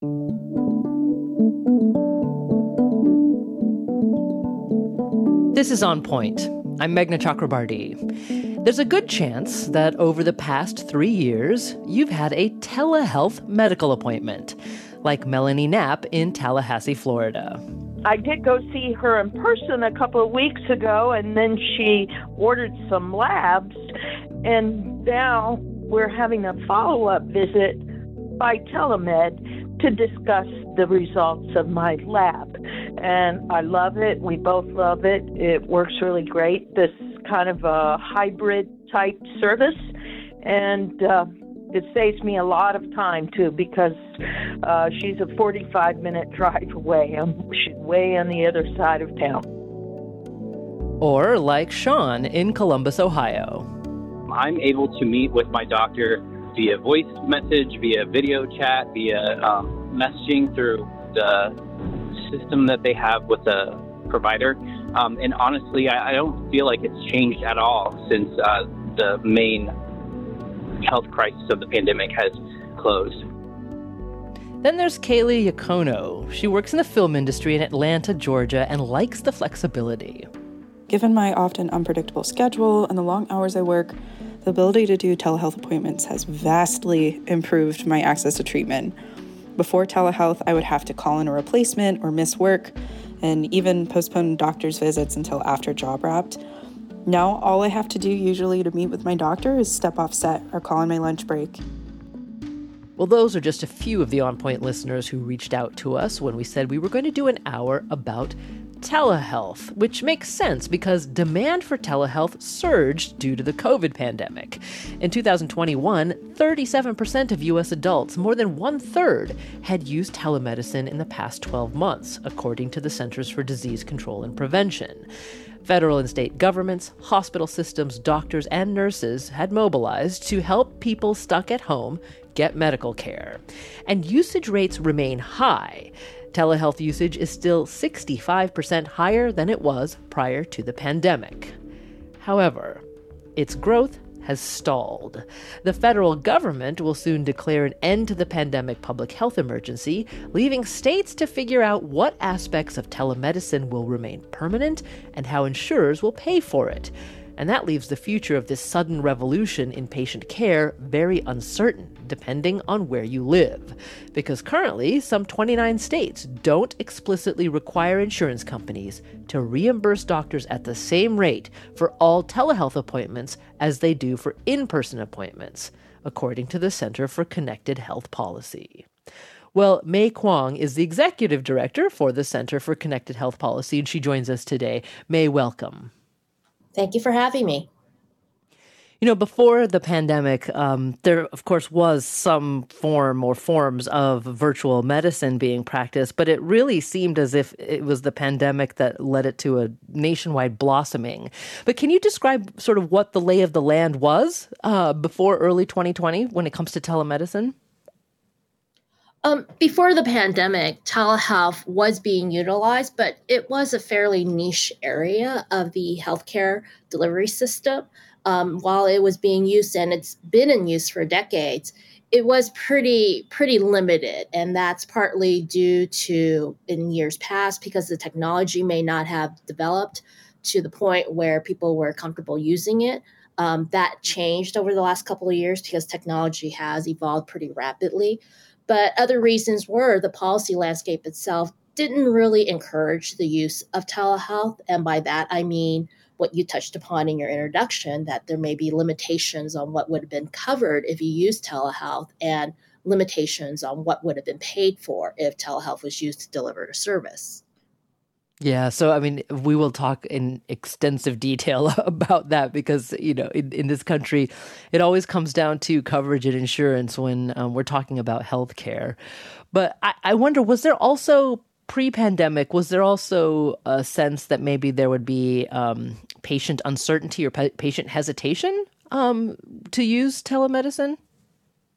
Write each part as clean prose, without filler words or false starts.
This is On Point. I'm Meghna Chakrabarty. There's a good chance that over the past 3 years, you've had a telehealth medical appointment, like Melanie Knapp in Tallahassee, Florida. I did go see her in person a couple of weeks ago, and then she ordered some labs, and now we're having a follow-up visit by telemed to discuss the results of my lab. And I love it. We both love it. It works really great. This kind of a hybrid type service. And it saves me a lot of time, too, because she's a 45-minute drive away. She's way on the other side of town. Or like Sean in Columbus, Ohio. I'm able to meet with my doctor via voice message, via video chat, via messaging through the system that they have with the provider. And honestly, I don't feel like it's changed at all since the main health crisis of the pandemic has closed. Then there's Kaylee Yacono. She works in the film industry in Atlanta, Georgia, and likes the flexibility. Given my often unpredictable schedule and the long hours I work, the ability to do telehealth appointments has vastly improved my access to treatment. Before telehealth, I would have to call in a replacement or miss work and even postpone doctor's visits until after job wrapped. Now, all I have to do usually to meet with my doctor is step off set or call on my lunch break. Well, those are just a few of the On Point listeners who reached out to us when we said we were going to do an hour about telehealth, which makes sense because demand for telehealth surged due to the COVID pandemic. In 2021, 37% of U.S. adults, more than one-third, had used telemedicine in the past 12 months, according to the Centers for Disease Control and Prevention. Federal and state governments, hospital systems, doctors, and nurses had mobilized to help people stuck at home get medical care. And usage rates remain high. Telehealth usage is still 65% higher than it was prior to the pandemic. However, its growth has stalled. The federal government will soon declare an end to the pandemic public health emergency, leaving states to figure out what aspects of telemedicine will remain permanent and how insurers will pay for it. And that leaves the future of this sudden revolution in patient care very uncertain, depending on where you live. Because currently, some 29 states don't explicitly require insurance companies to reimburse doctors at the same rate for all telehealth appointments as they do for in-person appointments, according to the Center for Connected Health Policy. Well, May Kwong is the executive director for the Center for Connected Health Policy, and she joins us today. May, welcome. Thank you for having me. You know, before the pandemic, there, of course, was some form or forms of virtual medicine being practiced, but it really seemed as if it was the pandemic that led it to a nationwide blossoming. But can you describe sort of what the lay of the land was before early 2020 when it comes to telemedicine? Before the pandemic, telehealth was being utilized, but it was a fairly niche area of the healthcare delivery system. While it was being used, and it's been in use for decades, it was pretty limited. And that's partly due to, in years past, because the technology may not have developed to the point where people were comfortable using it. That changed over the last couple of years because technology has evolved pretty rapidly. But other reasons were the policy landscape itself didn't really encourage the use of telehealth. And by that, I mean what you touched upon in your introduction, that there may be limitations on what would have been covered if you used telehealth and limitations on what would have been paid for if telehealth was used to deliver a service. Yeah, so I mean, we will talk in extensive detail about that because, you know, in this country, it always comes down to coverage and insurance when we're talking about healthcare. But I wonder, was there also pre-pandemic, was there also a sense that maybe there would be patient uncertainty or patient hesitation to use telemedicine?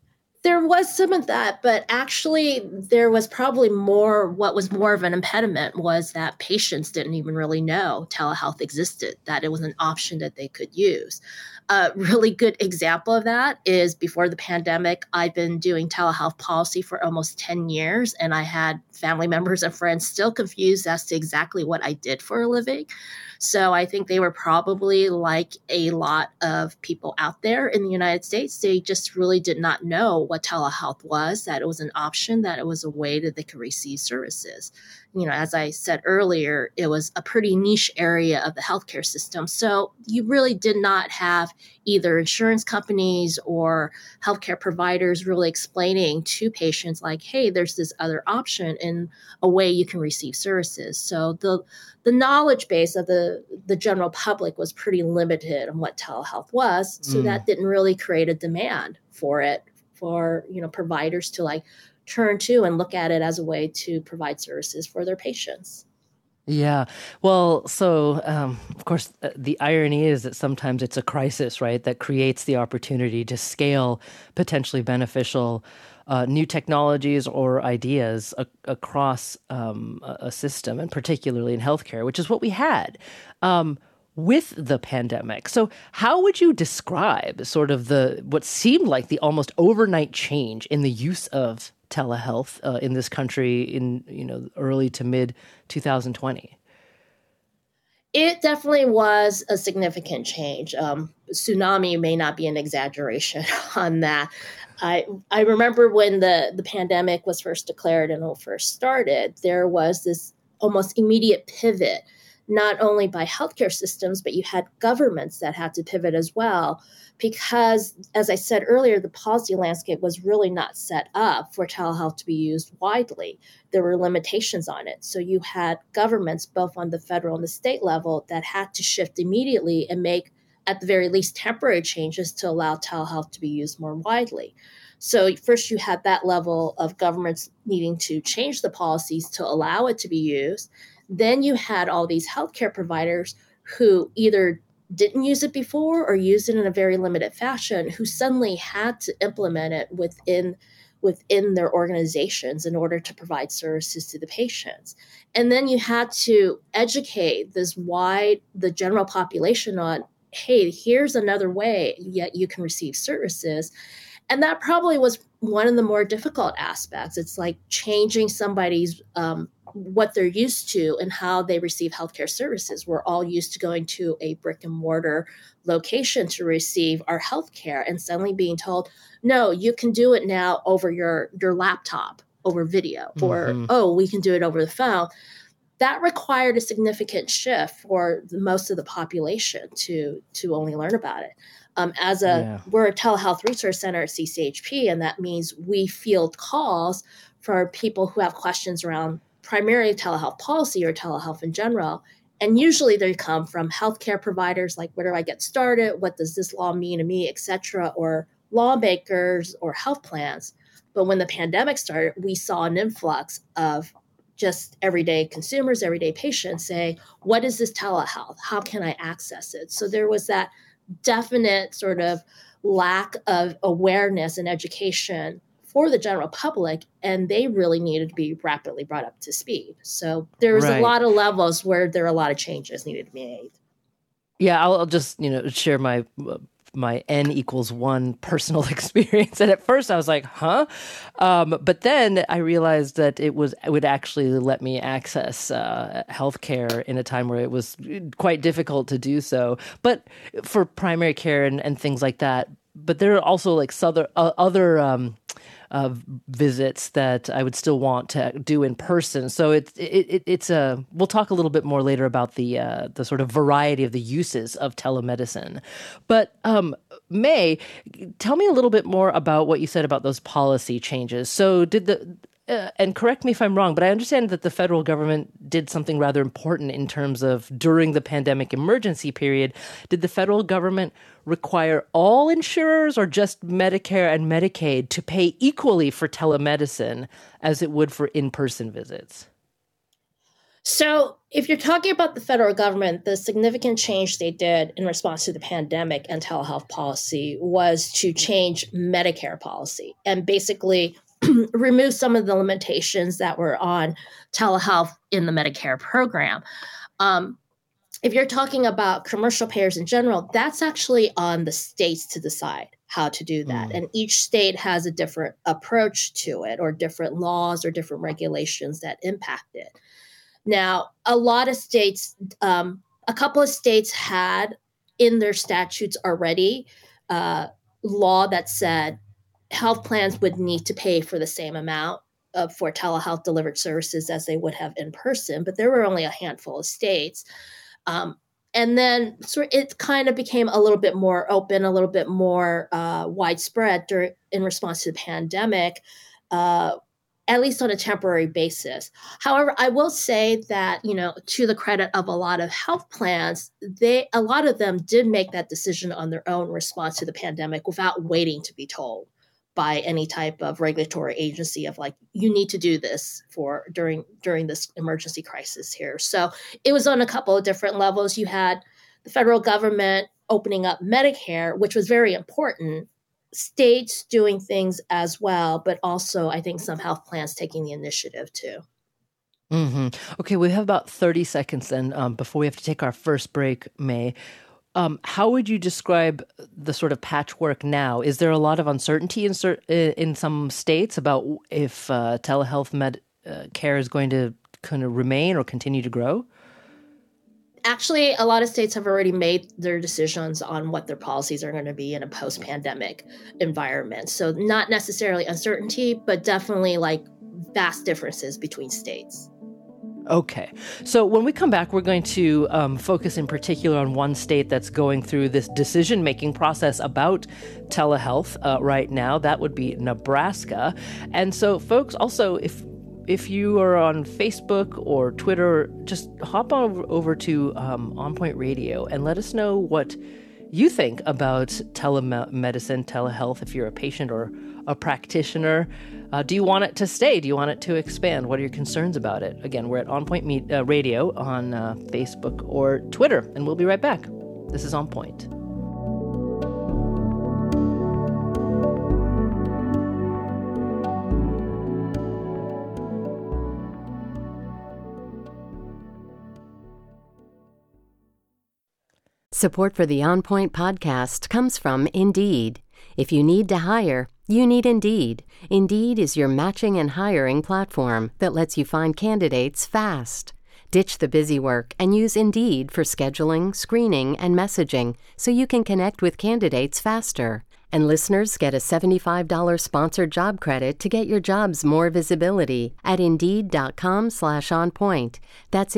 There was some of that, but actually there was probably more, what was more of an impediment was that patients didn't even really know telehealth existed, that it was an option that they could use. A really good example of that is before the pandemic, I've been doing telehealth policy for almost 10 years, and I had family members and friends still confused as to exactly what I did for a living. So I think they were probably like a lot of people out there in the United States. They just really did not know what telehealth was, that it was an option, that it was a way that they could receive services. As I said earlier, it was a pretty niche area of the healthcare system. So you really did not have either insurance companies or healthcare providers really explaining to patients like, hey, there's this other option in a way you can receive services. So the knowledge base of the general public was pretty limited on what telehealth was. So that didn't really create a demand for it, for providers to like turn to and look at it as a way to provide services for their patients. Yeah. Well, so, of course, the irony is that sometimes it's a crisis, right, that creates the opportunity to scale potentially beneficial new technologies or ideas across a system, and particularly in healthcare, which is what we had with the pandemic. So how would you describe sort of what seemed like the almost overnight change in the use of telehealth in this country in early to mid 2020? It definitely was a significant change. Tsunami may not be an exaggeration on that. I remember when the pandemic was first declared and it first started, there was this almost immediate pivot, not only by healthcare systems, but you had governments that had to pivot as well. Because, as I said earlier, the policy landscape was really not set up for telehealth to be used widely. There were limitations on it. So you had governments, both on the federal and the state level, that had to shift immediately and make, at the very least, temporary changes to allow telehealth to be used more widely. So first you had that level of governments needing to change the policies to allow it to be used. Then you had all these healthcare providers who either didn't use it before or used it in a very limited fashion, who suddenly had to implement it within their organizations in order to provide services to the patients. And then you had to educate the general population on, hey, here's another way yet you can receive services. And that probably was one of the more difficult aspects. It's like changing somebody's what they're used to and how they receive healthcare services. We're all used to going to a brick and mortar location to receive our healthcare, and suddenly being told, no, you can do it now over your laptop, over video, or, we can do it over the phone. That required a significant shift for most of the population to only learn about it. We're a telehealth resource center at CCHP, and that means we field calls for people who have questions around primarily telehealth policy or telehealth in general. And usually they come from healthcare providers, like, where do I get started? What does this law mean to me, et cetera, or lawmakers or health plans. But when the pandemic started, we saw an influx of just everyday consumers, everyday patients say, what is this telehealth? How can I access it? So there was that definite sort of lack of awareness and education for the general public, and they really needed to be rapidly brought up to speed. So there was a lot of levels where there are a lot of changes needed to be made. Yeah, I'll just share my N=1 personal experience. And at first I was like, but then I realized that it would actually let me access healthcare in a time where it was quite difficult to do so. But for primary care and things like that. But there are also like other visits that I would still want to do in person. So it's we'll talk a little bit more later about the sort of variety of the uses of telemedicine. But May, tell me a little bit more about what you said about those policy changes. So and correct me if I'm wrong, but I understand that the federal government did something rather important in terms of during the pandemic emergency period. Did the federal government require all insurers or just Medicare and Medicaid to pay equally for telemedicine as it would for in-person visits? So if you're talking about the federal government, the significant change they did in response to the pandemic and telehealth policy was to change Medicare policy and basically remove some of the limitations that were on telehealth in the Medicare program. If you're talking about commercial payers in general, that's actually on the states to decide how to do that. And each state has a different approach to it, or different laws or different regulations that impact it. Now, a lot of states, a couple of states had in their statutes already law that said health plans would need to pay for the same amount for telehealth delivered services as they would have in person, but there were only a handful of states. And then it kind of became a little bit more open, a little bit more widespread in response to the pandemic, at least on a temporary basis. However, I will say that, to the credit of a lot of health plans, a lot of them did make that decision on their own response to the pandemic without waiting to be told by any type of regulatory agency of like, you need to do this during this emergency crisis here. So it was on a couple of different levels. You had the federal government opening up Medicare, which was very important, states doing things as well, but also I think some health plans taking the initiative too. Mm-hmm. Okay, we have about 30 seconds then before we have to take our first break, May. How would you describe the sort of patchwork now? Is there a lot of uncertainty in some states about if telehealth care is going to kind of remain or continue to grow? Actually, a lot of states have already made their decisions on what their policies are going to be in a post-pandemic environment. So not necessarily uncertainty, but definitely like vast differences between states. Okay. So when we come back, we're going to focus in particular on one state that's going through this decision-making process about telehealth right now. That would be Nebraska. And so, folks, also, if you are on Facebook or Twitter, just hop on over to On Point Radio and let us know what you think about telemedicine, telehealth, if you're a patient or a practitioner. Do you want it to stay? Do you want it to expand? What are your concerns about it? Again, we're at On Point Radio on Facebook or Twitter, and we'll be right back. This is On Point. Support for the On Point podcast comes from Indeed. If you need to hire, you need Indeed. Indeed is your matching and hiring platform that lets you find candidates fast. Ditch the busy work and use Indeed for scheduling, screening, and messaging so you can connect with candidates faster. And listeners get a $75 sponsored job credit to get your jobs more visibility at Indeed.com/onpoint. That's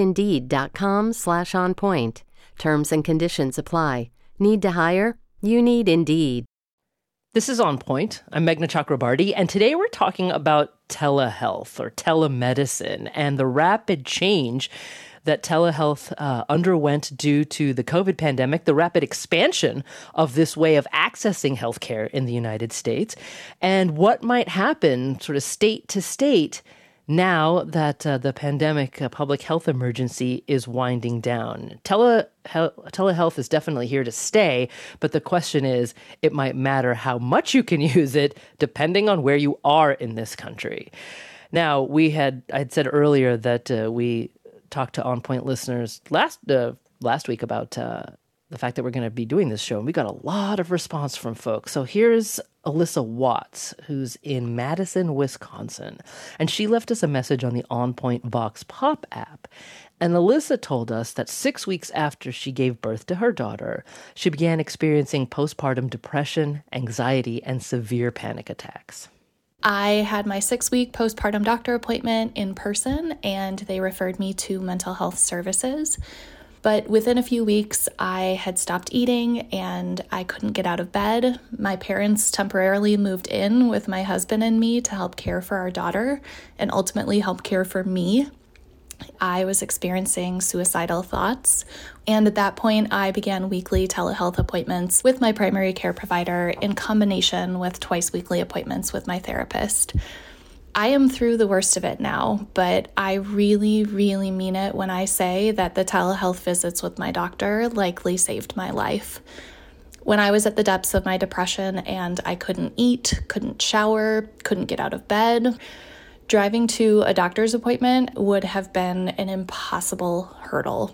Indeed.com/onpoint. Terms and conditions apply. Need to hire? You need Indeed. This is On Point. I'm Meghna Chakrabarty, and today we're talking about telehealth or telemedicine and the rapid change that telehealth underwent due to the COVID pandemic, the rapid expansion of this way of accessing healthcare in the United States, and what might happen sort of state to state now that the pandemic public health emergency is winding down. Telehealth is definitely here to stay, but the question is, it might matter how much you can use it depending on where you are in this country. Now, I'd said earlier that we talked to On Point listeners last week about the fact that we're going to be doing this show, and we got a lot of response from folks. So here's Alyssa Watts, who's in Madison, Wisconsin, and she left us a message on the On Point Vox Pop app. And Alyssa told us that 6 weeks after she gave birth to her daughter, she began experiencing postpartum depression, anxiety, and severe panic attacks. I had my 6-week postpartum doctor appointment in person, and they referred me to mental health services. But within a few weeks, I had stopped eating and I couldn't get out of bed. My parents temporarily moved in with my husband and me to help care for our daughter and ultimately help care for me. I was experiencing suicidal thoughts, and at that point, I began weekly telehealth appointments with my primary care provider in combination with twice weekly appointments with my therapist. I am through the worst of it now, but I really, really mean it when I say that the telehealth visits with my doctor likely saved my life. When I was at the depths of my depression and I couldn't eat, couldn't shower, couldn't get out of bed, driving to a doctor's appointment would have been an impossible hurdle.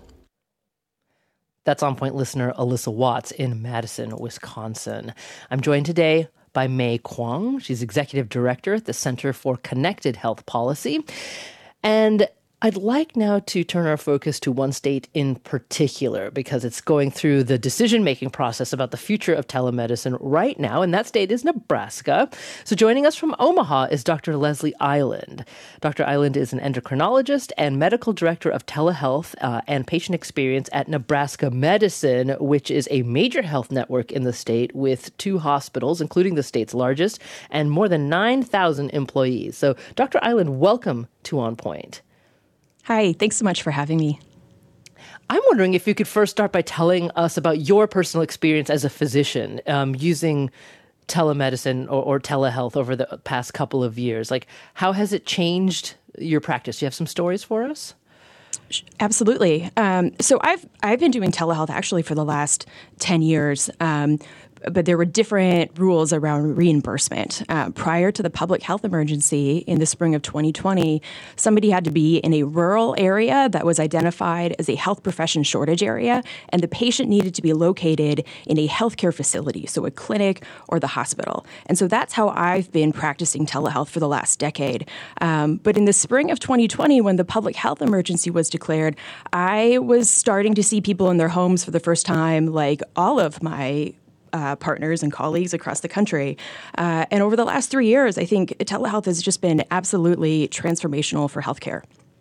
That's On Point listener Alyssa Watts in Madison, Wisconsin. I'm joined today by Mei Kwong. She's Executive Director at the Center for Connected Health Policy. And I'd like now to turn our focus to one state in particular because it's going through the decision-making process about the future of telemedicine right now, and that state is Nebraska. So joining us from Omaha is Dr. Leslie Eiland. Dr. Eiland is an endocrinologist and medical director of telehealth and patient experience at Nebraska Medicine, which is a major health network in the state with 2 hospitals, including the state's largest, and more than 9,000 employees. So Dr. Eiland, welcome to On Point. Hi, thanks so much for having me. I'm wondering if you could first start by telling us about your personal experience as a physician using telemedicine or telehealth over the past couple of years. Like, how has it changed your practice? Do you have some stories for us? Absolutely. So I've been doing telehealth actually for the last 10 years. But there were different rules around reimbursement. Prior to the public health emergency in the spring of 2020, somebody had to be in a rural area that was identified as a health profession shortage area, and the patient needed to be located in a healthcare facility, so a clinic or the hospital. And so that's how I've been practicing telehealth for the last decade. But in the spring of 2020, when the public health emergency was declared, I was starting to see people in their homes for the first time, like all of my partners and colleagues across the country. And over the last 3 years, I think telehealth has just been absolutely transformational for healthcare.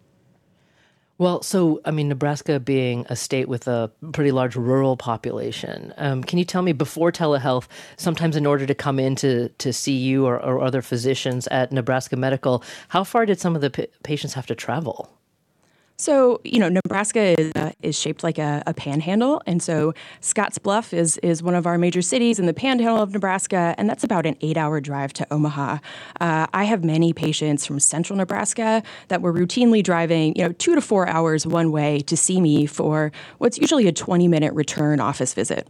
Well, so, I mean, Nebraska being a state with a pretty large rural population, can you tell me, before telehealth, sometimes in order to come in to see you or other physicians at Nebraska Medical, how far did some of the patients have to travel? So, Nebraska is shaped like a panhandle. And so Scottsbluff is one of our major cities in the panhandle of Nebraska, and that's about an 8-hour drive to Omaha. I have many patients from central Nebraska that were routinely driving, 2 to 4 hours one way to see me for what's usually a 20-minute return office visit.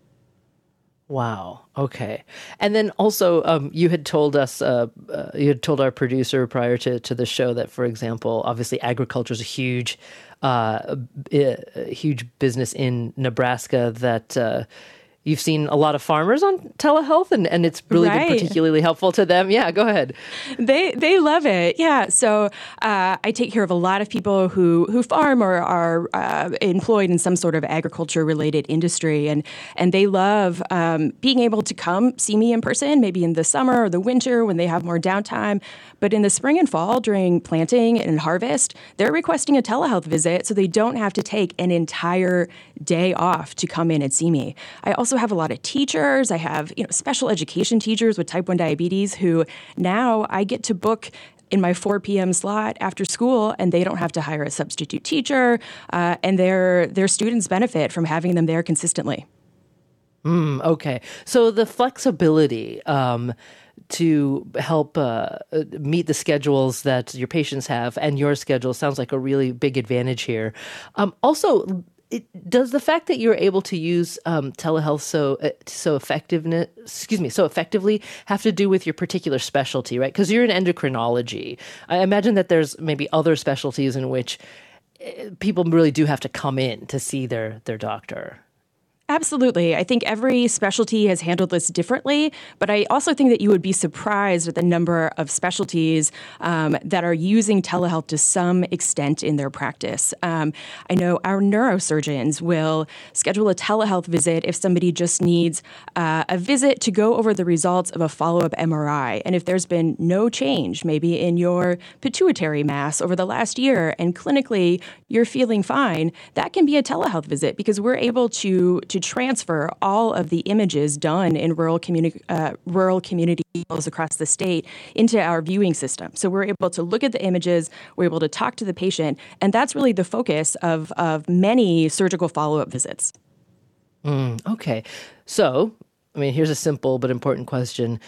Wow. Okay. And then also, you had told us, you had told our producer prior to the show that, for example, obviously agriculture is a huge business in Nebraska, that you've seen a lot of farmers on telehealth, and it's really been particularly helpful to them. Yeah, go ahead. They love it. Yeah. So I take care of a lot of people who farm or are employed in some sort of agriculture-related industry, and they love being able to come see me in person, maybe in the summer or the winter when they have more downtime. But in the spring and fall, during planting and harvest, they're requesting a telehealth visit so they don't have to take an entire day off to come in and see me. I also have a lot of teachers. I have special education teachers with type 1 diabetes who now I get to book in my 4 p.m. slot after school, and they don't have to hire a substitute teacher, and their students benefit from having them there consistently. Okay. So the flexibility to help meet the schedules that your patients have and your schedule sounds like a really big advantage here. Also, does the fact that you're able to use telehealth so effectively have to do with your particular specialty, right? Because you're in endocrinology. I imagine that there's maybe other specialties in which people really do have to come in to see their doctor. Absolutely. I think every specialty has handled this differently, but I also think that you would be surprised at the number of specialties that are using telehealth to some extent in their practice. I know our neurosurgeons will schedule a telehealth visit if somebody just needs a visit to go over the results of a follow-up MRI. And if there's been no change, maybe in your pituitary mass over the last year, and clinically you're feeling fine, that can be a telehealth visit because we're able to transfer all of the images done in rural communities across the state into our viewing system. So we're able to look at the images, we're able to talk to the patient, and that's really the focus of many surgical follow-up visits. Okay. So, I mean, here's a simple but important question.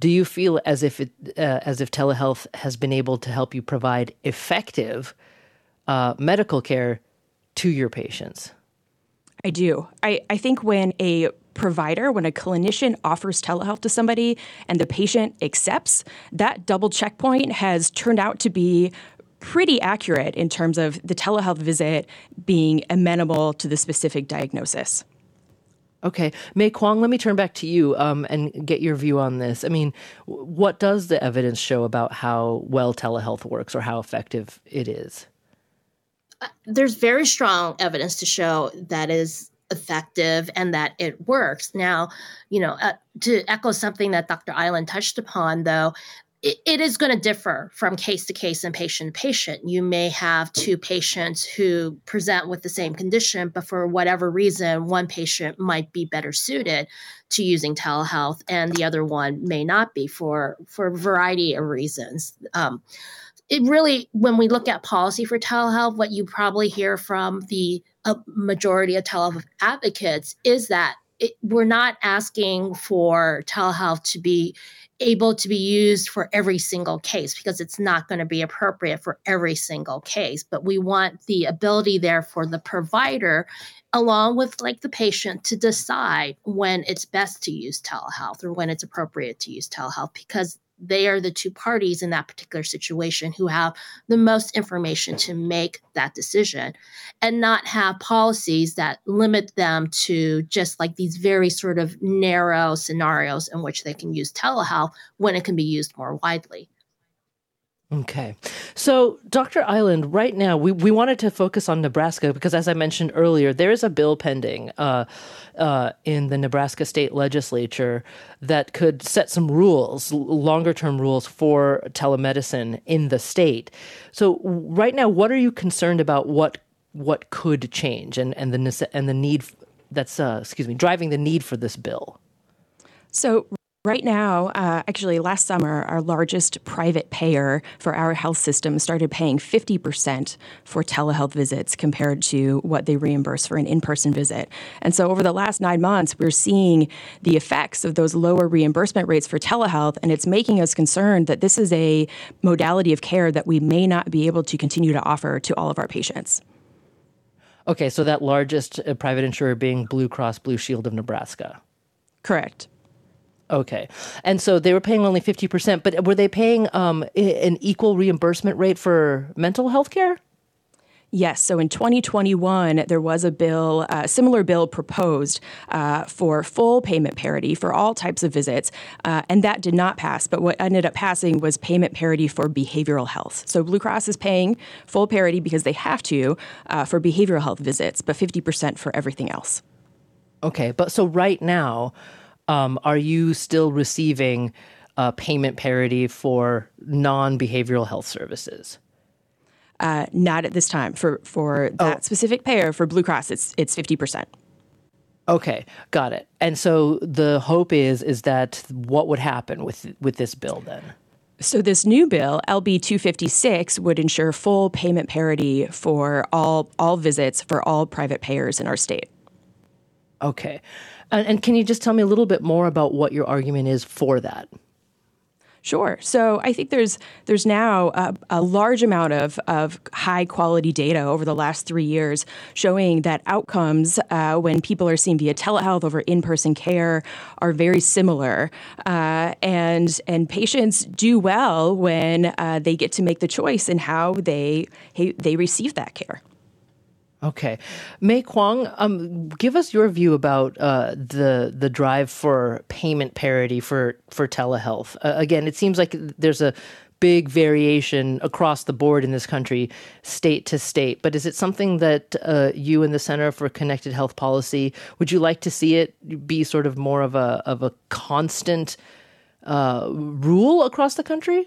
Do you feel as if telehealth has been able to help you provide effective medical care to your patients? I do. I think when a clinician offers telehealth to somebody and the patient accepts, that double checkpoint has turned out to be pretty accurate in terms of the telehealth visit being amenable to the specific diagnosis. Okay. Mei Kwong, let me turn back to you and get your view on this. I mean, what does the evidence show about how well telehealth works or how effective it is? There's very strong evidence to show that is effective and that it works. Now, to echo something that Dr. Island touched upon, though, it is going to differ from case to case and patient to patient. You may have two patients who present with the same condition, but for whatever reason, one patient might be better suited to using telehealth and the other one may not be for a variety of reasons. It really, when we look at policy for telehealth, what you probably hear from the majority of telehealth advocates is that we're not asking for telehealth to be able to be used for every single case because it's not going to be appropriate for every single case. But we want the ability there for the provider, along with the patient, to decide when it's best to use telehealth or when it's appropriate to use telehealth, because they are the two parties in that particular situation who have the most information to make that decision, and not have policies that limit them to just these very sort of narrow scenarios in which they can use telehealth when it can be used more widely. Okay. So, Dr. Island, right now, we wanted to focus on Nebraska because, as I mentioned earlier, there is a bill pending in the Nebraska state legislature that could set some rules, longer-term rules for telemedicine in the state. So, right now, what are you concerned about what could change and the need that's driving the need for this bill? So, right now, actually last summer, our largest private payer for our health system started paying 50% for telehealth visits compared to what they reimburse for an in-person visit. And so over the last 9 months, we're seeing the effects of those lower reimbursement rates for telehealth, and it's making us concerned that this is a modality of care that we may not be able to continue to offer to all of our patients. Okay, so that largest private insurer being Blue Cross Blue Shield of Nebraska. Correct. Okay. And so they were paying only 50%, but were they paying an equal reimbursement rate for mental health care? Yes. So in 2021, there was a similar bill proposed for full payment parity for all types of visits, and that did not pass. But what ended up passing was payment parity for behavioral health. So Blue Cross is paying full parity because they have to for behavioral health visits, but 50% for everything else. Okay. But so right now, are you still receiving payment parity for non-behavioral health services? Not at this time. For that specific payer, for Blue Cross, it's 50%. Okay, got it. And so the hope is that what would happen with this bill then? So this new bill, LB 256, would ensure full payment parity for all visits for all private payers in our state. Okay. And can you just tell me a little bit more about what your argument is for that? Sure. So I think there's now a large amount of high quality data over the last 3 years showing that outcomes when people are seen via telehealth over in-person care are very similar, and patients do well when they get to make the choice in how they receive that care. Okay. Mei Kwong, give us your view about the drive for payment parity for telehealth. Again, it seems like there's a big variation across the board in this country, state to state. But is it something that you and the Center for Connected Health Policy, would you like to see it be sort of more of a constant rule across the country?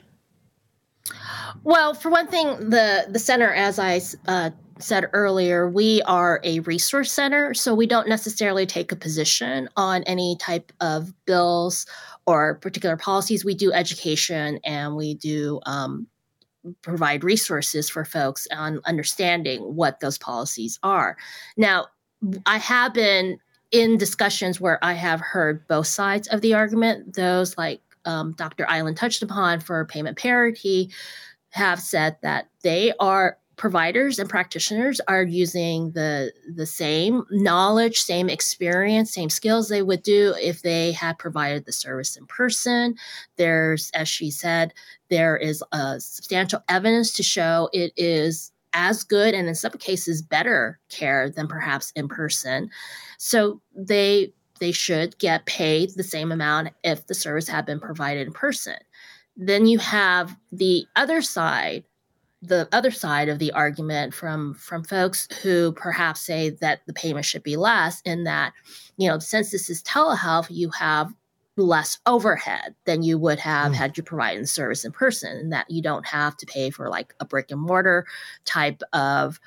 Well, for one thing, the center, as I said earlier, we are a resource center, so we don't necessarily take a position on any type of bills or particular policies. We do education and we do provide resources for folks on understanding what those policies are. Now, I have been in discussions where I have heard both sides of the argument, those Dr. Island touched upon for payment parity, have said that providers and practitioners are using the same knowledge, same experience, same skills they would do if they had provided the service in person. There's, as she said, there is substantial evidence to show it is as good and in some cases better care than perhaps in person. So they should get paid the same amount if the service had been provided in person. Then you have the other side of the argument from folks who perhaps say that the payment should be less, in that, since this is telehealth, you have less overhead than you would have had you provided the service in person, and that you don't have to pay for like a brick and mortar type of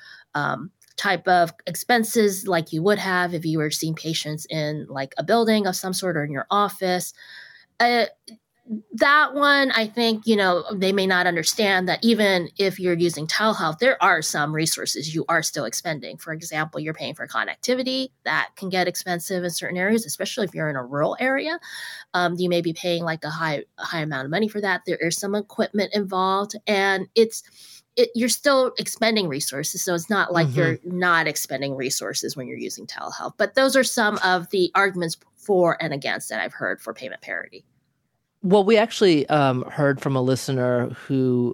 expenses like you would have if you were seeing patients in like a building of some sort or in your office. That one, I think, they may not understand that even if you're using telehealth, there are some resources you are still expending. For example, you're paying for connectivity. That can get expensive in certain areas, especially if you're in a rural area. You may be paying like a high amount of money for that. There is some equipment involved, and you're still expending resources. So it's not like you're not expending resources when you're using telehealth. But those are some of the arguments for and against that I've heard for payment parity. Well, we actually heard from a listener who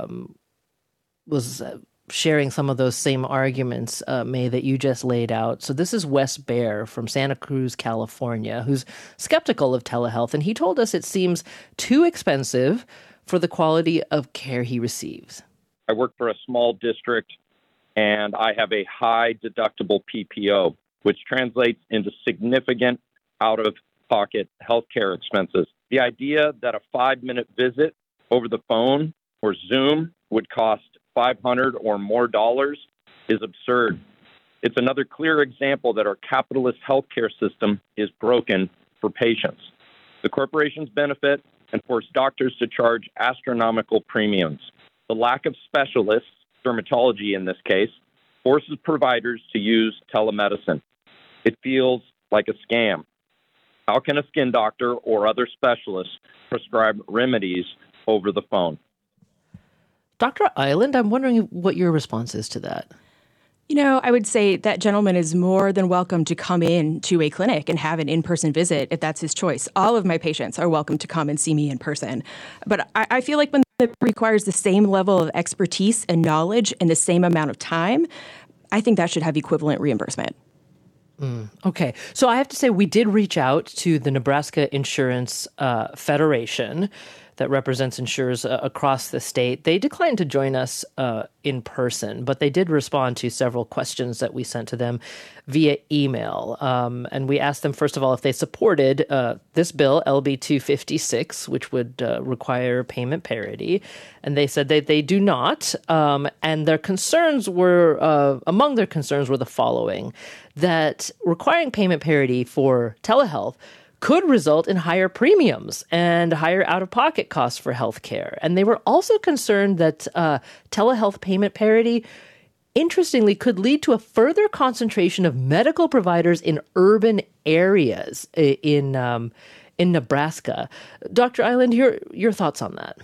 was sharing some of those same arguments, May, that you just laid out. So this is Wes Bear from Santa Cruz, California, who's skeptical of telehealth. And he told us it seems too expensive for the quality of care he receives. I work for a small district, and I have a high deductible PPO, which translates into significant out-of-pocket healthcare expenses. The idea that a 5-minute visit over the phone or Zoom would cost $500 or more is absurd. It's another clear example that our capitalist healthcare system is broken for patients. The corporations benefit and force doctors to charge astronomical premiums. The lack of specialists, dermatology in this case, forces providers to use telemedicine. It feels like a scam. How can a skin doctor or other specialists prescribe remedies over the phone? Dr. Island, I'm wondering what your response is to that. I would say that gentleman is more than welcome to come in to a clinic and have an in-person visit if that's his choice. All of my patients are welcome to come and see me in person. But I feel like when it requires the same level of expertise and knowledge and the same amount of time, I think that should have equivalent reimbursement. Okay. So I have to say we did reach out to the Nebraska Insurance Federation that represents insurers across the state. They declined to join us in person, but they did respond to several questions that we sent to them via email. And we asked them, first of all, if they supported this bill, LB 256, which would require payment parity. And they said that they do not. And their concerns were, among their concerns were the following, that requiring payment parity for telehealth could result in higher premiums and higher out-of-pocket costs for healthcare. And they were also concerned that telehealth payment parity, interestingly, could lead to a further concentration of medical providers in urban areas in Nebraska. Dr. Island, your thoughts on that?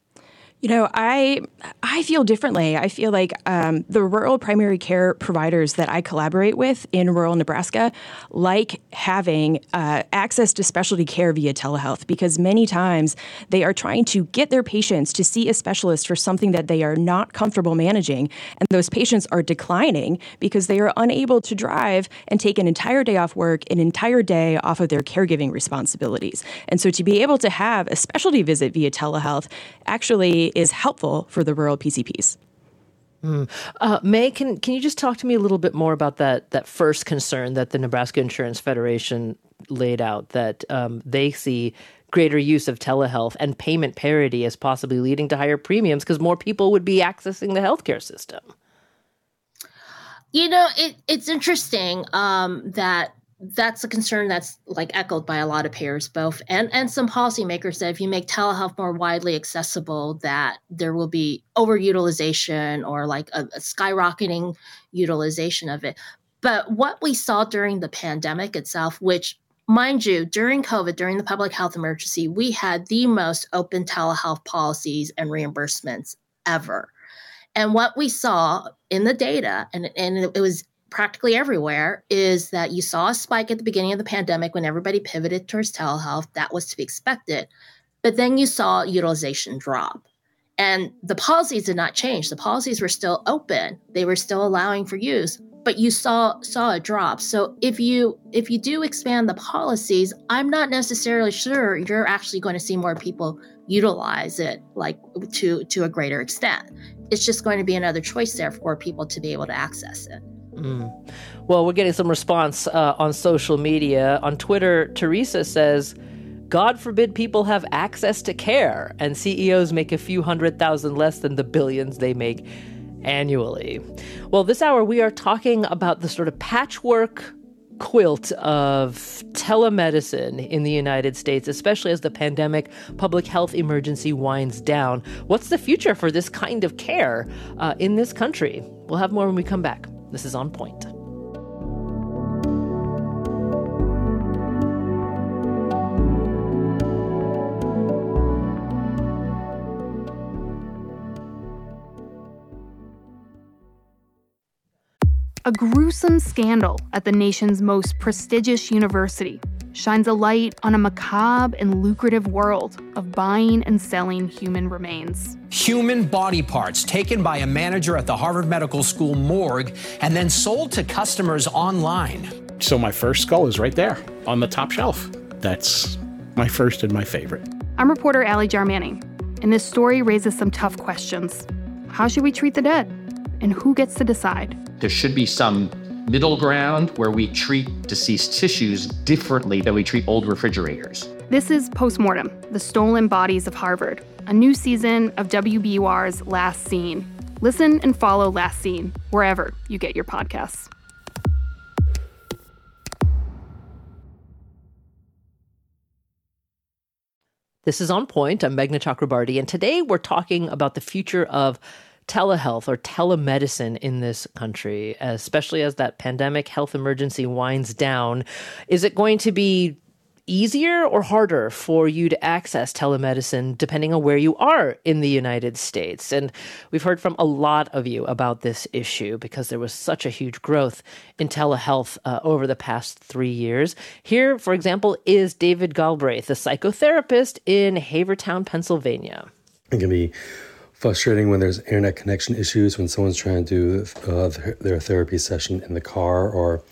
I feel differently. I feel like the rural primary care providers that I collaborate with in rural Nebraska like having access to specialty care via telehealth, because many times they are trying to get their patients to see a specialist for something that they are not comfortable managing. And those patients are declining because they are unable to drive and take an entire day off work, an entire day off of their caregiving responsibilities. And so to be able to have a specialty visit via telehealth actually is helpful for the rural PCPs. May, can you just talk to me a little bit more about that first concern that the Nebraska Insurance Federation laid out, that they see greater use of telehealth and payment parity as possibly leading to higher premiums because more people would be accessing the healthcare system? It's interesting that that's a concern that's like echoed by a lot of payers, both and some policymakers, that if you make telehealth more widely accessible, that there will be overutilization or like a skyrocketing utilization of it. But what we saw during the pandemic itself, which Mind you, during COVID, during the public health emergency, we had the most open telehealth policies and reimbursements ever. And what we saw in the data, and it was practically everywhere, is that you saw a spike at the beginning of the pandemic when everybody pivoted towards telehealth. That was to be expected. But then you saw utilization drop. And the policies did not change. The policies were still open. They were still allowing for use. But you saw a drop. So if you do expand the policies, I'm not necessarily sure you're actually going to see more people utilize it like to a greater extent. It's just going to be another choice there for people to be able to access it. Well, we're getting some response on social media. On Twitter, Teresa says, God forbid people have access to care and CEOs make a few 100,000 less than the billions they make annually. Well, this hour we are talking about the sort of patchwork quilt of telemedicine in the United States, especially as the pandemic public health emergency winds down. What's the future for this kind of care in this country? We'll have more when we come back. This is On Point. A gruesome scandal at the nation's most prestigious university shines a light on a macabre and lucrative world of buying and selling human remains. Human body parts taken by a manager at the Harvard Medical School morgue and then sold to customers online. So my first skull is right there on the top shelf. That's my first and my favorite. I'm reporter Allie Jarmanning, and this story raises some tough questions. How should we treat the dead? And who gets to decide? There should be some middle ground where we treat deceased tissues differently than we treat old refrigerators. This is Postmortem, the Stolen Bodies of Harvard, a new season of WBUR's Last Scene. Listen and follow Last Scene wherever you get your podcasts. This is On Point. I'm Meghna Chakrabarti, and today we're talking about the future of telehealth or telemedicine in this country, especially as that pandemic health emergency winds down. Is it going to be easier or harder for you to access telemedicine depending on where you are in the United States? And we've heard from a lot of you about this issue because there was such a huge growth in telehealth over the past 3 years. Here, for example, is David Galbraith, a psychotherapist in Havertown, Pennsylvania. It can be frustrating when there's internet connection issues, when someone's trying to do their therapy session in the car or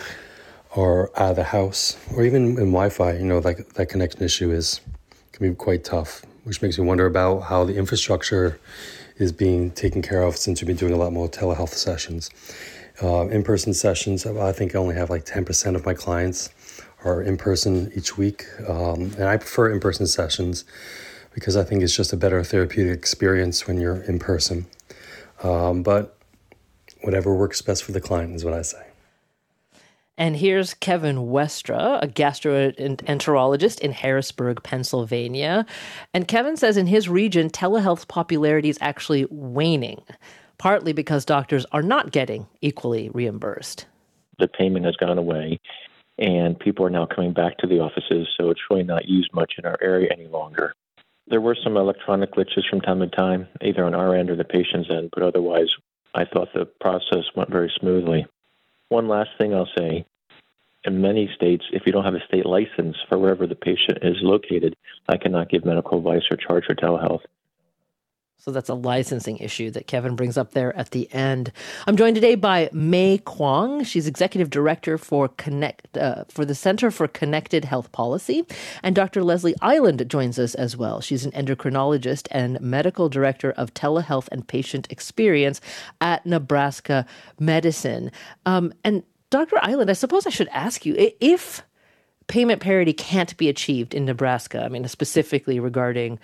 out of the house, or even in Wi-Fi. You know, like that connection issue can be quite tough, which makes me wonder about how the infrastructure is being taken care of since we've been doing a lot more telehealth sessions. In-person sessions, I think I only have like 10% of my clients are in-person each week, and I prefer in-person sessions because I think it's just a better therapeutic experience when you're in person. But whatever works best for the client is what I say. And here's Kevin Westra, a gastroenterologist in Harrisburg, Pennsylvania. And Kevin says in his region, telehealth's popularity is actually waning, partly because doctors are not getting equally reimbursed. The payment has gone away, and people are now coming back to the offices, so it's really not used much in our area any longer. There were some electronic glitches from time to time, either on our end or the patient's end, but otherwise, I thought the process went very smoothly. One last thing I'll say, in many states, if you don't have a state license for wherever the patient is located, I cannot give medical advice or charge for telehealth. So that's a licensing issue that Kevin brings up there at the end. I'm joined today by Mei Kwong. She's executive director for the Center for Connected Health Policy. And Dr. Leslie Island joins us as well. She's an endocrinologist and medical director of telehealth and patient experience at Nebraska Medicine. And Dr. Island, I suppose I should ask you, if payment parity can't be achieved in Nebraska, I mean, specifically regarding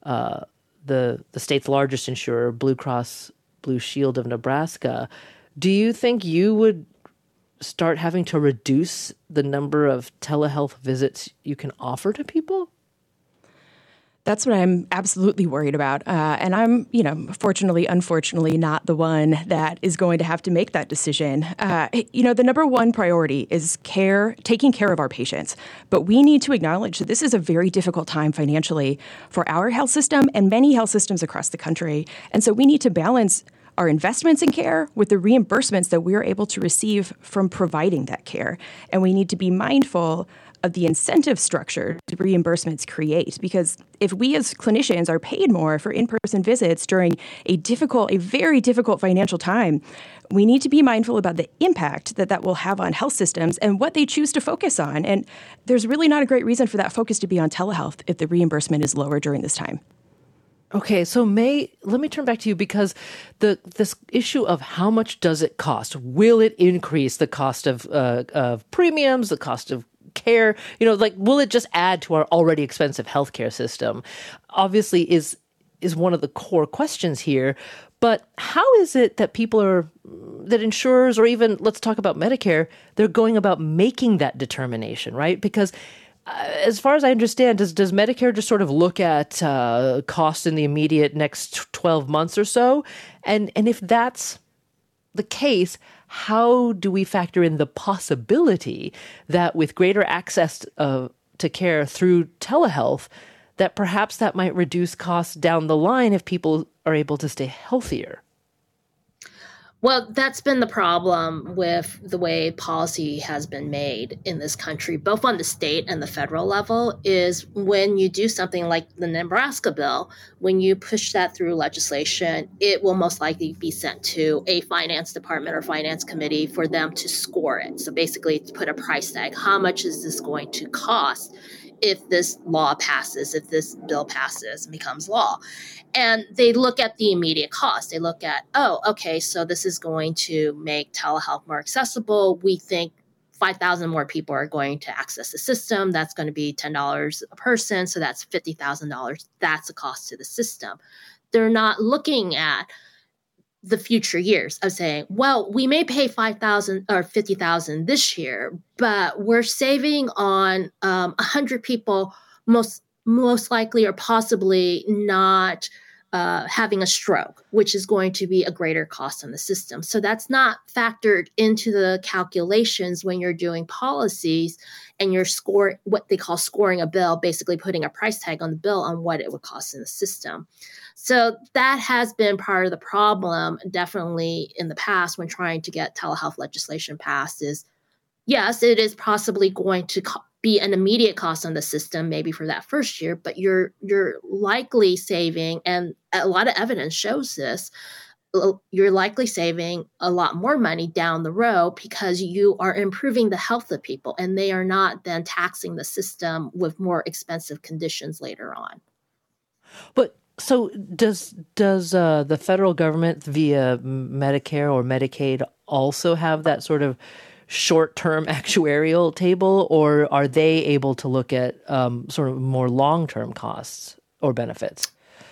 the state's largest insurer, Blue Cross Blue Shield of Nebraska, do you think you would start having to reduce the number of telehealth visits you can offer to people? That's what I'm absolutely worried about. And I'm, fortunately, unfortunately, not the one that is going to have to make that decision. The number one priority is taking care of our patients. But we need to acknowledge that this is a very difficult time financially for our health system and many health systems across the country. And so we need to balance our investments in care with the reimbursements that we're able to receive from providing that care. And we need to be mindful of the incentive structure the reimbursements create. Because if we as clinicians are paid more for in-person visits during a very difficult financial time, we need to be mindful about the impact that will have on health systems and what they choose to focus on. And there's really not a great reason for that focus to be on telehealth if the reimbursement is lower during this time. Okay, so May, let me turn back to you because this issue of how much does it cost? Will it increase the cost of premiums, the cost of care? Will it just add to our already expensive healthcare system? Obviously is one of the core questions here. But how is it that that insurers, or even let's talk about Medicare, they're going about making that determination, right? Because as far as I understand, does Medicare just sort of look at costs in the immediate next 12 months or so? And if that's the case, how do we factor in the possibility that with greater access to care through telehealth, that perhaps that might reduce costs down the line if people are able to stay healthier? Well, that's been the problem with the way policy has been made in this country, both on the state and the federal level, is when you do something like the Nebraska bill, when you push that through legislation, it will most likely be sent to a finance department or finance committee for them to score it. So basically to put a price tag. How much is this going to cost if this law passes, if this bill passes and becomes law? And they look at the immediate cost. They look at, so this is going to make telehealth more accessible. We think 5,000 more people are going to access the system. That's going to be $10 a person. So that's $50,000. That's a cost to the system. They're not looking at the future years of saying, well, we may pay 5,000 or 50,000 this year, but we're saving on 100 people most likely or possibly not having a stroke, which is going to be a greater cost on the system. So that's not factored into the calculations when you're doing policies and you're what they call scoring a bill, basically putting a price tag on the bill on what it would cost in the system. So that has been part of the problem, definitely in the past when trying to get telehealth legislation passed is, yes, it is possibly going to be an immediate cost on the system, maybe for that first year, but you're likely saving, and a lot of evidence shows this, you're likely saving a lot more money down the road because you are improving the health of people and they are not then taxing the system with more expensive conditions later on. But so does the federal government via Medicare or Medicaid also have that sort of short-term actuarial table, or are they able to look at sort of more long-term costs or benefits?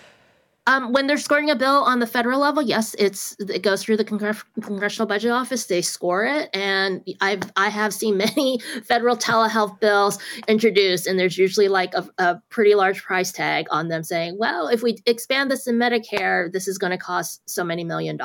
When they're scoring a bill on the federal level, yes, it goes through the Congressional Budget Office. They score it, and I have seen many federal telehealth bills introduced, and there's usually like a pretty large price tag on them saying, well, if we expand this in Medicare, this is going to cost so many $million,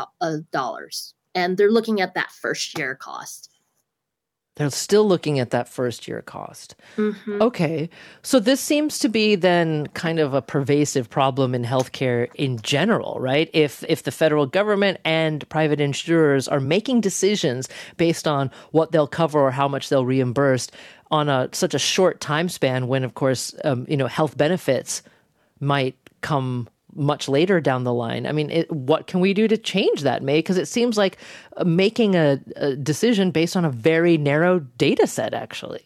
and they're looking at that first year cost. They're still looking at that first year cost. Mm-hmm. Okay. So this seems to be then kind of a pervasive problem in healthcare in general, right? If the federal government and private insurers are making decisions based on what they'll cover or how much they'll reimburse on such a short time span when, of course, health benefits might come much later down the line. I mean, what can we do to change that, May? Because it seems like making a decision based on a very narrow data set, actually.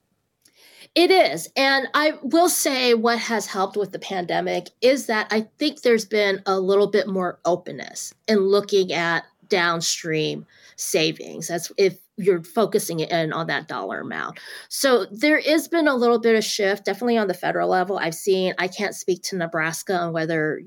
It is. And I will say what has helped with the pandemic is that I think there's been a little bit more openness in looking at downstream savings. That's if you're focusing in on that dollar amount. So there has been a little bit of shift, definitely on the federal level. I can't speak to Nebraska on whether,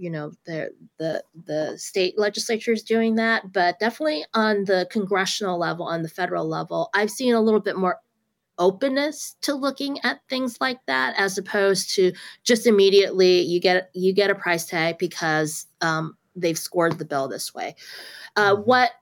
the state legislature is doing that, but definitely on the congressional level, on the federal level, I've seen a little bit more openness to looking at things like that, as opposed to just immediately you get a price tag because they've scored the bill this way. What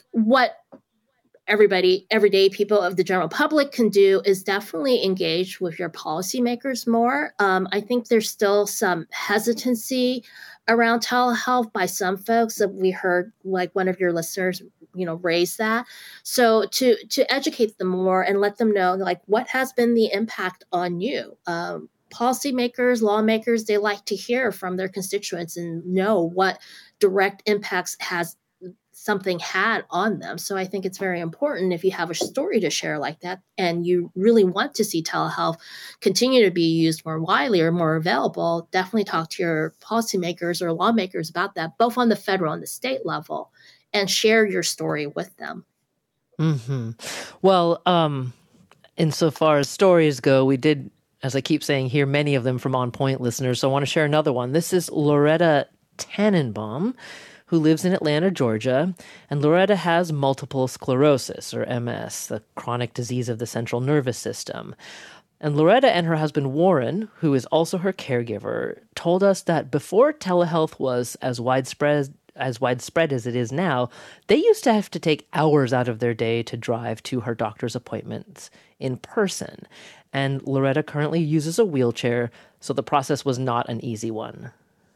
everyday people of the general public can do is definitely engage with your policymakers more. I think there's still some hesitancy around telehealth by some folks that we heard, like one of your listeners, raise that. So to educate them more and let them know, like, what has been the impact on you? Policymakers, lawmakers, they like to hear from their constituents and know what direct impacts has something had on them. So I think it's very important, if you have a story to share like that and you really want to see telehealth continue to be used more widely or more available, definitely talk to your policymakers or lawmakers about that, both on the federal and the state level, and share your story with them. Mm-hmm. Well, insofar as stories go, we did, as I keep saying, hear many of them from On Point listeners. So I want to share another one. This is Loretta Tannenbaum, who lives in Atlanta, Georgia. And Loretta has multiple sclerosis, or MS, the chronic disease of the central nervous system. And Loretta and her husband Warren, who is also her caregiver, told us that before telehealth was as widespread as it is now, they used to have to take hours out of their day to drive to her doctor's appointments in person. And Loretta currently uses a wheelchair, so the process was not an easy one.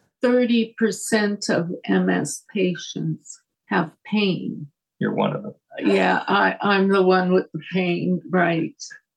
30% of MS patients have pain. You're one of them. Yeah, I'm the one with the pain, right.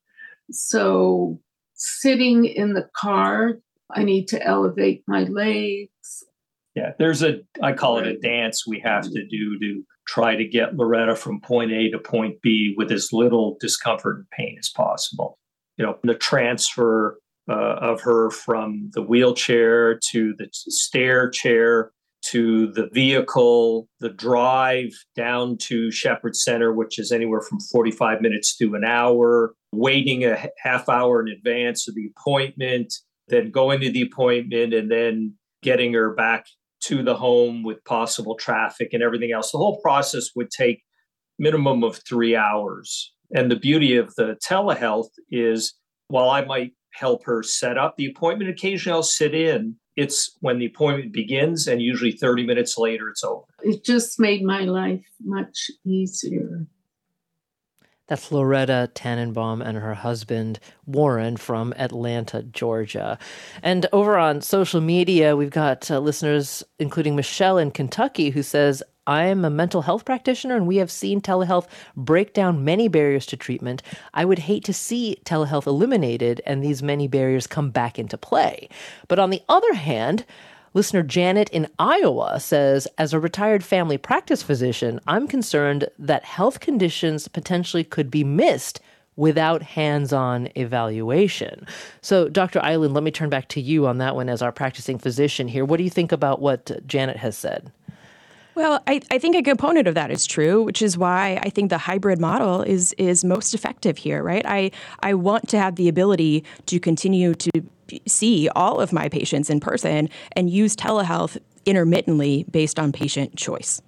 So sitting in the car, I need to elevate my legs. Yeah, I call it a dance we have to do to try to get Loretta from point A to point B with as little discomfort and pain as possible. The transfer of her from the wheelchair to the stair chair to the vehicle, the drive down to Shepherd Center, which is anywhere from 45 minutes to an hour, waiting a half hour in advance of the appointment, then going to the appointment and then getting her back to the home with possible traffic and everything else. The whole process would take minimum of 3 hours. And the beauty of the telehealth is, while I might help her set up the appointment, occasionally I'll sit in. It's when the appointment begins, and usually 30 minutes later, it's over. It just made my life much easier. That's Loretta Tannenbaum and her husband, Warren, from Atlanta, Georgia. And over on social media, we've got listeners, including Michelle in Kentucky, who says, I am a mental health practitioner, and we have seen telehealth break down many barriers to treatment. I would hate to see telehealth eliminated and these many barriers come back into play. But on the other hand, listener Janet in Iowa says, as a retired family practice physician, I'm concerned that health conditions potentially could be missed without hands-on evaluation. So, Dr. Eiland, let me turn back to you on that one as our practicing physician here. What do you think about what Janet has said? Well, I think a component of that is true, which is why I think the hybrid model is most effective here, right? I want to have the ability to continue to see all of my patients in person and use telehealth intermittently based on patient choice.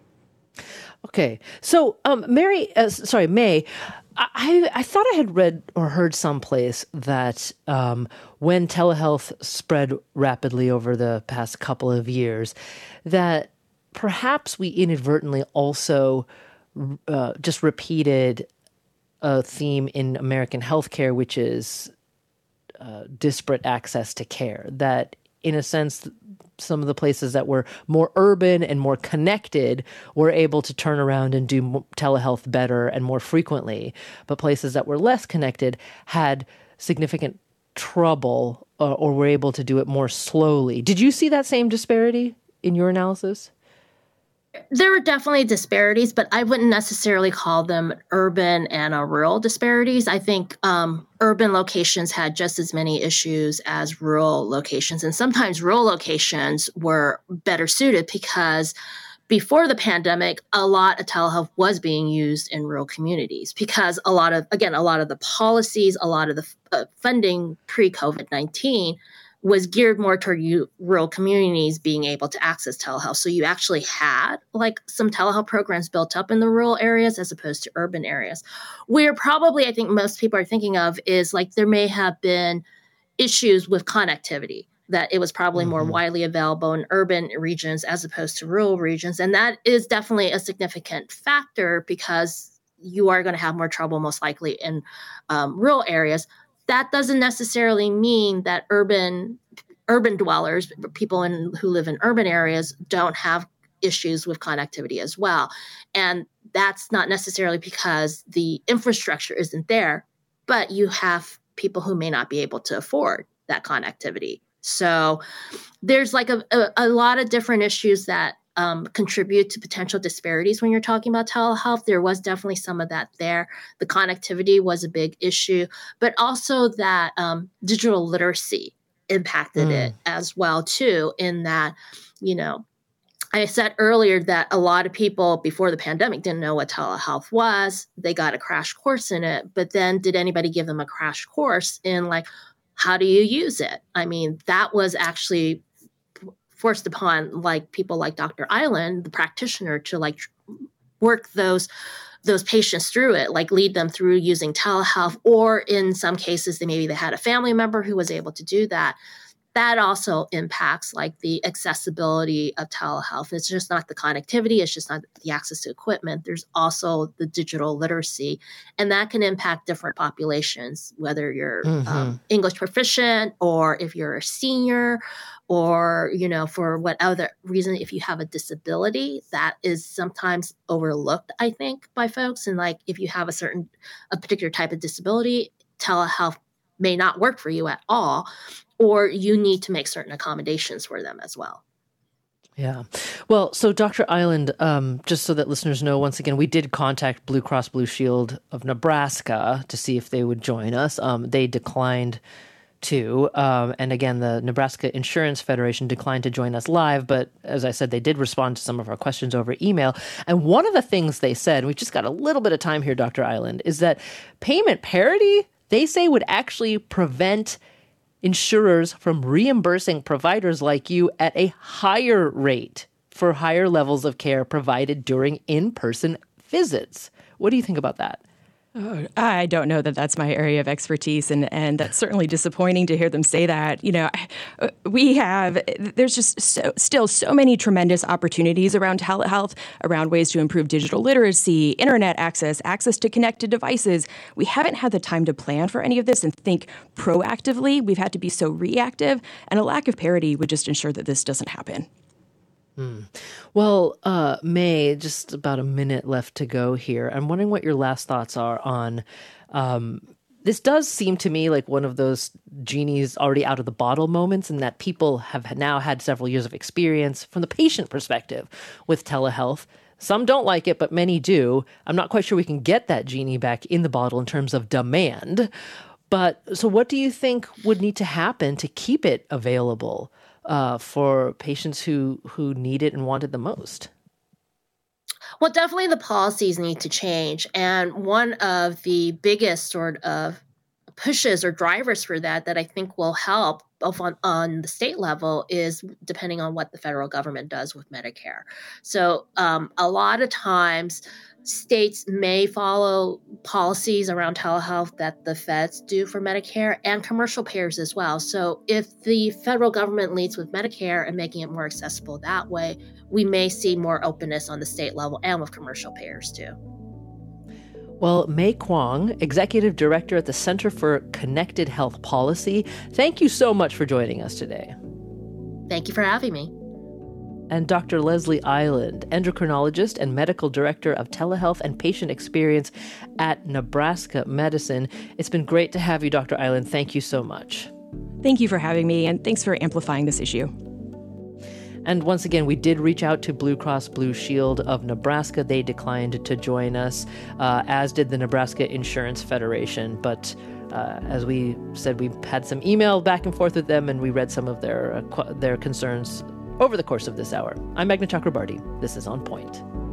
Okay. So, May, I thought I had read or heard someplace that when telehealth spread rapidly over the past couple of years, that perhaps we inadvertently also just repeated a theme in American healthcare, which is disparate access to care. That, in a sense, some of the places that were more urban and more connected were able to turn around and do telehealth better and more frequently. But places that were less connected had significant trouble or were able to do it more slowly. Did you see that same disparity in your analysis? There were definitely disparities, but I wouldn't necessarily call them urban and rural disparities. I think urban locations had just as many issues as rural locations. And sometimes rural locations were better suited because before the pandemic, a lot of telehealth was being used in rural communities because a lot of the policies, a lot of the funding pre-COVID-19 was geared more toward rural communities being able to access telehealth. So you actually had like some telehealth programs built up in the rural areas as opposed to urban areas. Where probably I think most people are thinking of is like there may have been issues with connectivity, that it was probably more widely available in urban regions as opposed to rural regions. And that is definitely a significant factor because you are going to have more trouble most likely in rural areas. That doesn't necessarily mean that urban dwellers, people who live in urban areas, don't have issues with connectivity as well. And that's not necessarily because the infrastructure isn't there, but you have people who may not be able to afford that connectivity. So there's like a lot of different issues that contribute to potential disparities when you're talking about telehealth. There was definitely some of that there. The connectivity was a big issue, but also that digital literacy impacted it as well too, in that, you know, I said earlier that a lot of people before the pandemic didn't know what telehealth was. They got a crash course in it, but then did anybody give them a crash course in like, how do you use it? I mean, that was actually forced upon like people like Dr. Island, the practitioner, to like work those patients through it, like lead them through using telehealth, or in some cases, maybe they had a family member who was able to do that. That also impacts like the accessibility of telehealth. It's just not the connectivity. It's just not the access to equipment. There's also the digital literacy, and that can impact different populations, whether you're English proficient or if you're a senior or, you know, for what other reason, if you have a disability that is sometimes overlooked, I think, by folks. And like, if you have a particular type of disability, telehealth may not work for you at all, or you need to make certain accommodations for them as well. Yeah. Well, so Dr. Island, just so that listeners know, once again, we did contact Blue Cross Blue Shield of Nebraska to see if they would join us. They declined to. And again, the Nebraska Insurance Federation declined to join us live. But as I said, they did respond to some of our questions over email. And one of the things they said, we've just got a little bit of time here, Dr. Island, is that payment parity, they say, would actually prevent insurers from reimbursing providers like you at a higher rate for higher levels of care provided during in-person visits. What do you think about that? Oh, I don't know that that's my area of expertise, and that's certainly disappointing to hear them say that. You know, there's just still so many tremendous opportunities around telehealth, around ways to improve digital literacy, internet access to connected devices. We haven't had the time to plan for any of this and think proactively. We've had to be so reactive, and a lack of parity would just ensure that this doesn't happen. Well, May, just about a minute left to go here. I'm wondering what your last thoughts are on this. Does seem to me like one of those genie's already out of the bottle moments, in that people have now had several years of experience from the patient perspective with telehealth. Some don't like it, but many do. I'm not quite sure we can get that genie back in the bottle in terms of demand. But so what do you think would need to happen to keep it available for patients who need it and want it the most? Well, definitely the policies need to change. And one of the biggest sort of pushes or drivers for that I think will help both on the state level is depending on what the federal government does with Medicare. So a lot of times states may follow policies around telehealth that the feds do for Medicare, and commercial payers as well. So if the federal government leads with Medicare and making it more accessible that way, we may see more openness on the state level and with commercial payers too. Well, May Kwong, Executive Director at the Center for Connected Health Policy, thank you so much for joining us today. Thank you for having me. And Dr. Leslie Island, endocrinologist and medical director of telehealth and patient experience at Nebraska Medicine. It's been great to have you, Dr. Island. Thank you so much. Thank you for having me, and thanks for amplifying this issue. And once again, we did reach out to Blue Cross Blue Shield of Nebraska. They declined to join us, as did the Nebraska Insurance Federation. But as we said, we had some email back and forth with them, and we read some of their concerns over the course of this hour. I'm Meghna Chakrabarti. This is On Point.